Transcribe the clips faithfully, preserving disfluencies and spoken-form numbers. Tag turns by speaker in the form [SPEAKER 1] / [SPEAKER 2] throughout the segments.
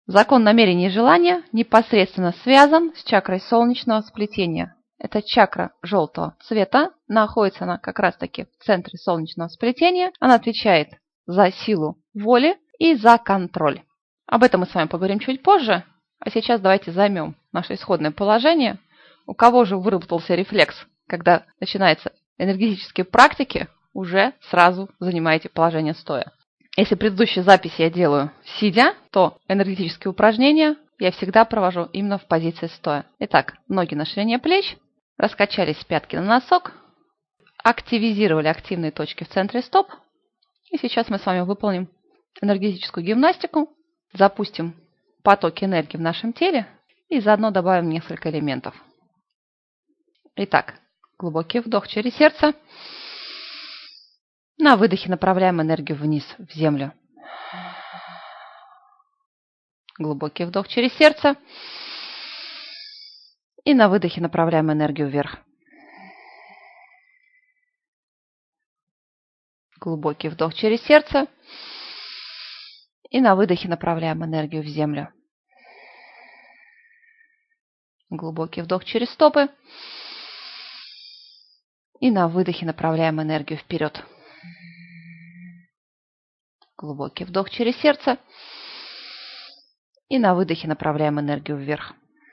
[SPEAKER 1] Закон намерения и желания непосредственно связан с чакрой солнечного сплетения. Эта чакра желтого цвета, находится она как раз-таки в центре солнечного сплетения. Она отвечает за силу воли и за контроль. Об этом мы с вами поговорим чуть позже. А сейчас давайте займем наше исходное положение. У кого же выработался рефлекс, когда начинаются энергетические практики, уже сразу занимаете положение стоя. Если предыдущие записи я делаю сидя, то энергетические упражнения я всегда провожу именно в позиции стоя. Итак, ноги на ширине плеч, раскачались с пятки на носок, активизировали активные точки в центре стоп. И сейчас мы с вами выполним энергетическую гимнастику, запустим потоки энергии в нашем теле и заодно добавим несколько элементов. Итак, глубокий вдох через сердце. На выдохе направляем энергию вниз, в землю. Глубокий вдох через сердце. И на выдохе направляем энергию вверх. Глубокий вдох через сердце. И на выдохе направляем энергию в землю. Глубокий вдох через стопы. И на выдохе направляем энергию вперед. Глубокий вдох через сердце. И на выдохе направляем энергию вверх.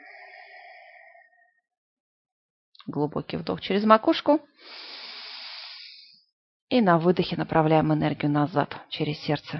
[SPEAKER 1] Глубокий вдох через макушку. И на выдохе направляем энергию назад, через сердце.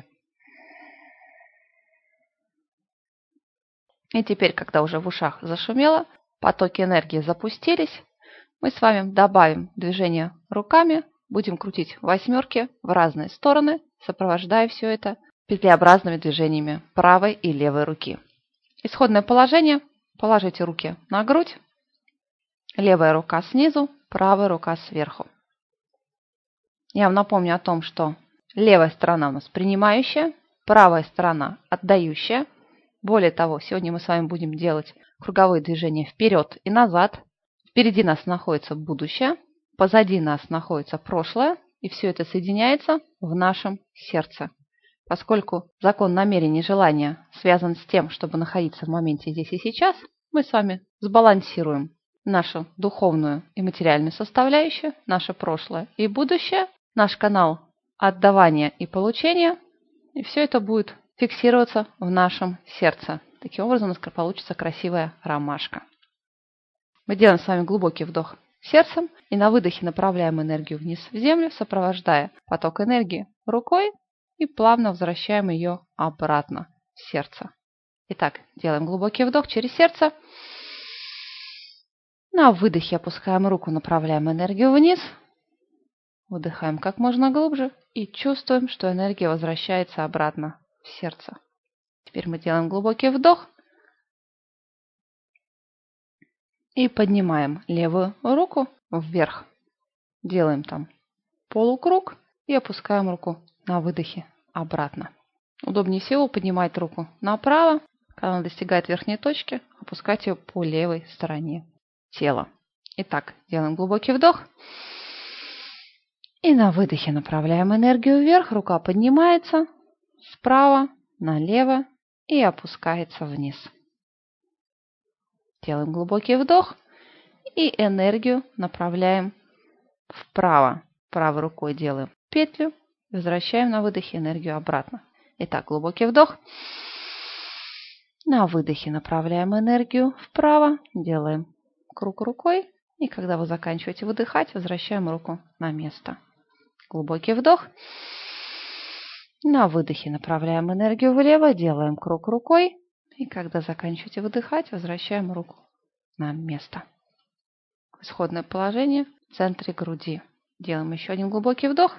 [SPEAKER 1] И теперь, когда уже в ушах зашумело, потоки энергии запустились, мы с вами добавим движение руками, будем крутить восьмерки в разные стороны, сопровождая все это петлеобразными движениями правой и левой руки. Исходное положение. Положите руки на грудь. Левая рука снизу, правая рука сверху. Я вам напомню о том, что левая сторона у нас принимающая, правая сторона отдающая. Более того, сегодня мы с вами будем делать круговые движения вперед и назад. Впереди нас находится будущее, позади нас находится прошлое, и все это соединяется в нашем сердце. Поскольку закон намерения и желания связан с тем, чтобы находиться в моменте здесь и сейчас, мы с вами сбалансируем нашу духовную и материальную составляющую, наше прошлое и будущее, наш канал отдавания и получения, и все это будет фиксироваться в нашем сердце. Таким образом у нас получится красивая ромашка. Мы делаем с вами глубокий вдох сердцем и на выдохе направляем энергию вниз в землю, сопровождая поток энергии рукой и плавно возвращаем ее обратно в сердце. Итак, делаем глубокий вдох через сердце. На выдохе опускаем руку, направляем энергию вниз. Выдыхаем как можно глубже и чувствуем, что энергия возвращается обратно в сердце. Теперь мы делаем глубокий вдох и поднимаем левую руку вверх. Делаем там полукруг и опускаем руку на выдохе обратно. Удобнее всего поднимать руку направо. Когда она достигает верхней точки, опускать ее по левой стороне тела. Итак, делаем глубокий вдох. И на выдохе направляем энергию вверх. Рука поднимается справа налево и опускается вниз. Делаем глубокий вдох. И энергию направляем вправо. Правой рукой делаем петлю. Возвращаем на выдохе энергию обратно. Итак, глубокий вдох. На выдохе направляем энергию вправо. Делаем круг рукой. И когда вы заканчиваете выдыхать, возвращаем руку на место. Глубокий вдох. На выдохе направляем энергию влево. Делаем круг рукой. И когда заканчиваете выдыхать, возвращаем руку на место. Исходное положение в центре груди. Делаем еще один глубокий вдох.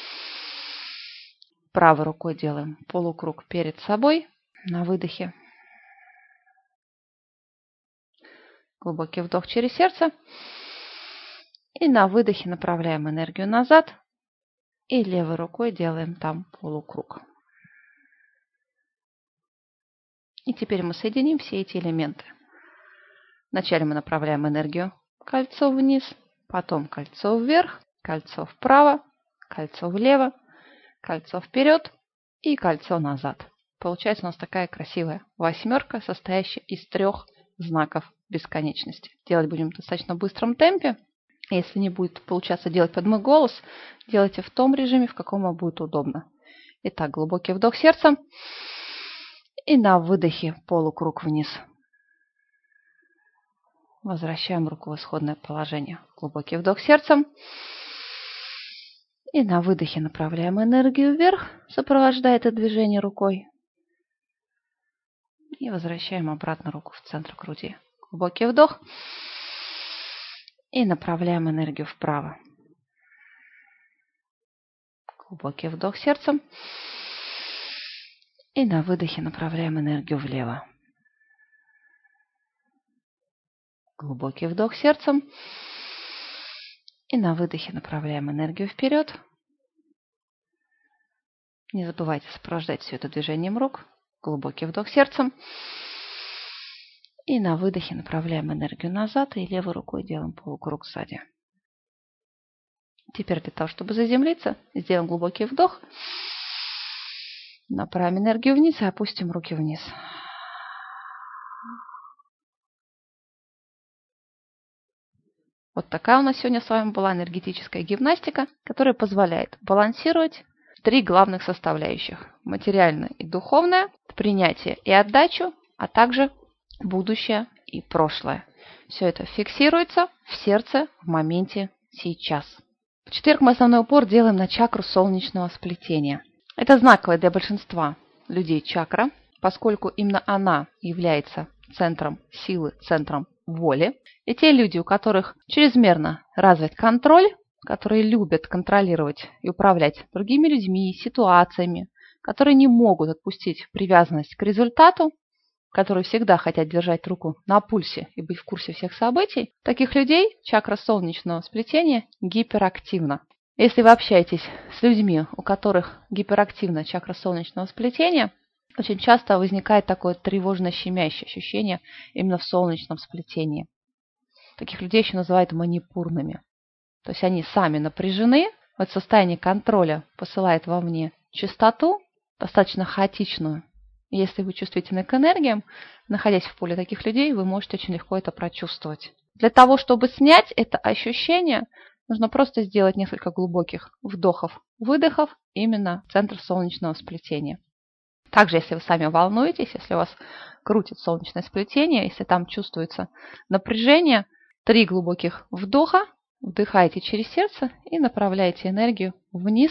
[SPEAKER 1] Правой рукой делаем полукруг перед собой. На выдохе. Глубокий вдох через сердце. И на выдохе направляем энергию назад. И левой рукой делаем там полукруг. И теперь мы соединим все эти элементы. Вначале мы направляем энергию кольцо вниз, потом кольцо вверх, кольцо вправо, кольцо влево, кольцо вперед и кольцо назад. получается у нас такая красивая восьмерка, состоящая из трех знаков бесконечности. Делать будем в достаточно быстром темпе. Если не будет получаться делать под мой голос, делайте в том режиме, в каком вам будет удобно. Итак, глубокий вдох сердцем. И на выдохе полукруг вниз. Возвращаем руку в исходное положение. Глубокий вдох сердцем. И на выдохе направляем энергию вверх, сопровождая это движение рукой. И возвращаем обратно руку в центр груди. Глубокий вдох. И направляем энергию вправо. Глубокий вдох сердцем. И на выдохе направляем энергию влево. Глубокий вдох сердцем. И на выдохе направляем энергию вперед. Не забывайте сопровождать все это движением рук. Глубокий вдох сердцем. И на выдохе направляем энергию назад. И левой рукой делаем полукруг сзади. Теперь для того, чтобы заземлиться, сделаем глубокий вдох. Направим энергию вниз и опустим руки вниз. Вот такая у нас сегодня с вами была энергетическая гимнастика, которая позволяет балансировать три главных составляющих. Материальное и духовное, принятие и отдачу, а также будущее и прошлое. Все это фиксируется в сердце в моменте сейчас. В четверг мы основной упор делаем на чакру солнечного сплетения. Это знаковая для большинства людей чакра, поскольку именно она является центром силы, центром воли. И те люди, у которых чрезмерно развит контроль, которые любят контролировать и управлять другими людьми, ситуациями, которые не могут отпустить привязанность к результату, которые всегда хотят держать руку на пульсе и быть в курсе всех событий, таких людей чакра солнечного сплетения гиперактивна. Если вы общаетесь с людьми, у которых гиперактивна чакра солнечного сплетения, очень часто возникает такое тревожно-щемящее ощущение именно в солнечном сплетении. Таких людей еще называют манипурными. То есть они сами напряжены, вот состояние контроля посылает вовне частоту, достаточно хаотичную. И если вы чувствительны к энергиям, находясь в поле таких людей, вы можете очень легко это прочувствовать. Для того, чтобы снять это ощущение, нужно просто сделать несколько глубоких вдохов-выдохов именно в центр солнечного сплетения. Также, если вы сами волнуетесь, если у вас крутит солнечное сплетение, если там чувствуется напряжение, три глубоких вдоха, вдыхаете через сердце и направляете энергию вниз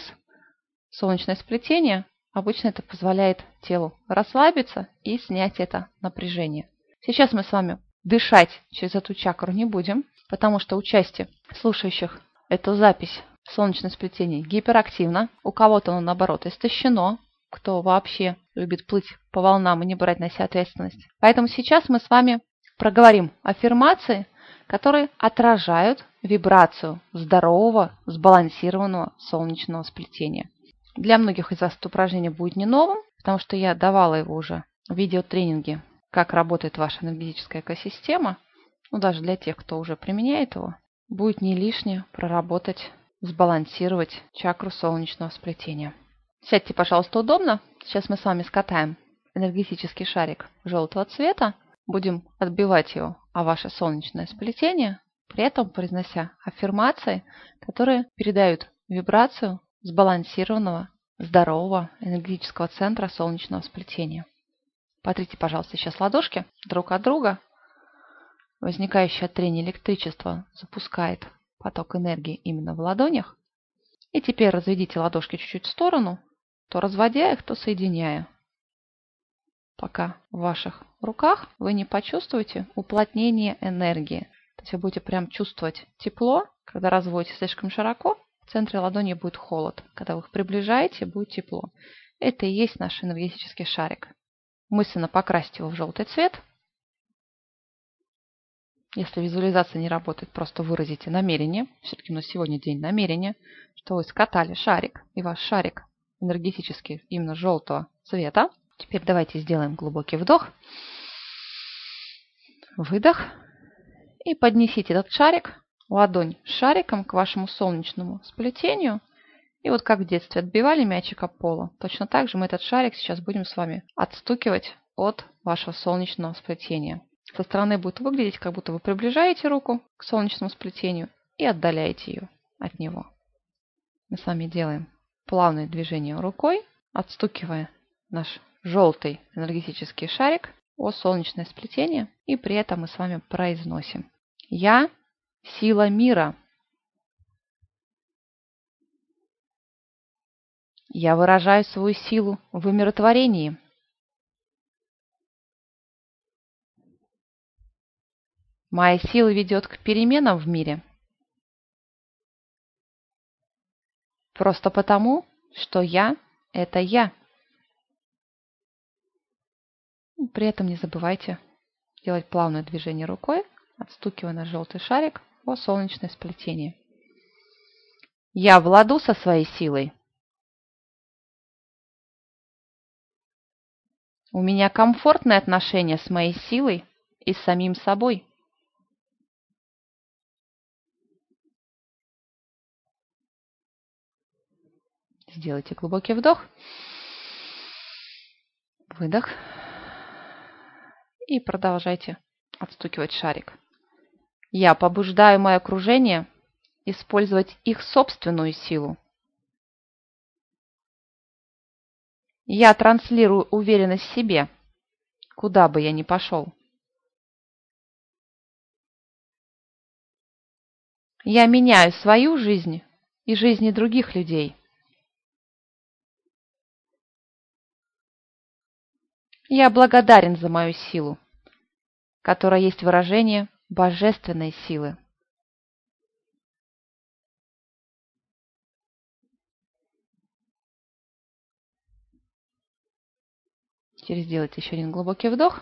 [SPEAKER 1] в солнечное сплетение. Обычно это позволяет телу расслабиться и снять это напряжение. Сейчас мы с вами дышать через эту чакру не будем, потому что у части слушающих эту запись солнечное сплетение гиперактивно. У кого-то оно, наоборот, истощено, кто вообще любит плыть по волнам и не брать на себя ответственность. Поэтому сейчас мы с вами проговорим аффирмации, которые отражают вибрацию здорового, сбалансированного солнечного сплетения. Для многих из вас это упражнение будет не новым, потому что я давала его уже в видеотренинге, как работает ваша энергетическая экосистема. Ну, даже для тех, кто уже применяет его, будет не лишнее проработать, сбалансировать чакру солнечного сплетения. Сядьте, пожалуйста, удобно. Сейчас мы с вами скатаем энергетический шарик желтого цвета. Будем отбивать его о ваше солнечное сплетение, при этом произнося аффирмации, которые передают вибрацию сбалансированного, здорового энергетического центра солнечного сплетения. Потрите, пожалуйста, сейчас ладошки друг от друга. Возникающее от трения электричество запускает поток энергии именно в ладонях. И теперь разведите ладошки чуть-чуть в сторону, то разводя их, то соединяя. Пока в ваших руках вы не почувствуете уплотнение энергии. То есть вы будете прям чувствовать тепло. Когда разводите слишком широко, в центре ладони будет холод. Когда вы их приближаете, будет тепло. Это и есть наш энергетический шарик. Мысленно покрасьте его в желтый цвет. Если визуализация не работает, просто выразите намерение. Все-таки у нас сегодня день намерения, что вы скатали шарик, и ваш шарик энергетический именно желтого цвета. Теперь давайте сделаем глубокий вдох, выдох. И поднесите этот шарик, ладонь с шариком к вашему солнечному сплетению. И вот как в детстве отбивали мячик об полу, точно так же мы этот шарик сейчас будем с вами отстукивать от вашего солнечного сплетения. Со стороны будет выглядеть, как будто вы приближаете руку к солнечному сплетению и отдаляете ее от него. Мы с вами делаем плавное движение рукой, отстукивая наш желтый энергетический шарик о солнечное сплетение, и при этом мы с вами произносим: «Я – сила мира. Я выражаю свою силу в умиротворении. Моя сила ведет к переменам в мире. Просто потому, что я – это я». При этом не забывайте делать плавное движение рукой, отстукивая на желтый шарик о солнечное сплетение. Я в ладу со своей силой. У меня комфортные отношения с моей силой и с самим собой. Сделайте глубокий вдох, выдох и продолжайте отстукивать шарик. Я побуждаю мое окружение использовать их собственную силу. Я транслирую уверенность в себе, куда бы я ни пошел. Я меняю свою жизнь и жизни других людей. Я благодарен за мою силу, которая есть выражение божественной силы. Теперь сделайте еще один глубокий вдох.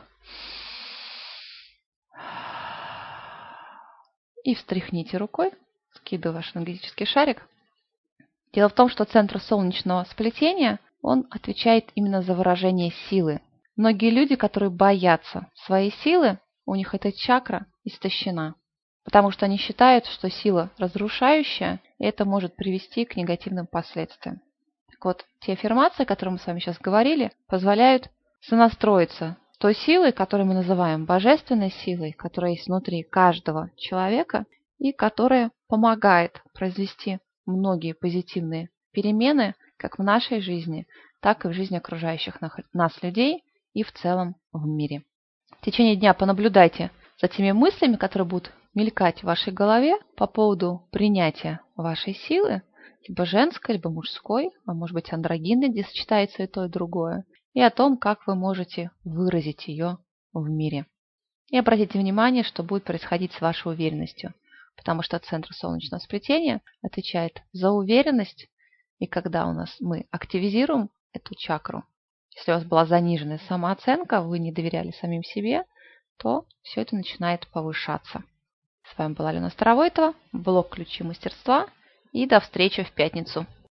[SPEAKER 1] И встряхните рукой, скидывая ваш энергетический шарик. Дело в том, что центр солнечного сплетения, он отвечает именно за выражение силы. Многие люди, которые боятся своей силы, у них эта чакра истощена, потому что они считают, что сила разрушающая, и это может привести к негативным последствиям. Так вот, те аффирмации, о которых мы с вами сейчас говорили, позволяют сонастроиться с той силой, которую мы называем божественной силой, которая есть внутри каждого человека и которая помогает произвести многие позитивные перемены как в нашей жизни, так и в жизни окружающих нас людей и в целом в мире. В течение дня понаблюдайте за теми мыслями, которые будут мелькать в вашей голове по поводу принятия вашей силы, либо женской, либо мужской, а может быть андрогинной, где сочетается и то, и другое, и о том, как вы можете выразить ее в мире. И обратите внимание, что будет происходить с вашей уверенностью, потому что центр солнечного сплетения отвечает за уверенность, и когда у нас мы активизируем эту чакру, если у вас была заниженная самооценка, вы не доверяли самим себе, то все это начинает повышаться. С вами была Алена Старовойтова, блог «Ключи мастерства», и до встречи в пятницу.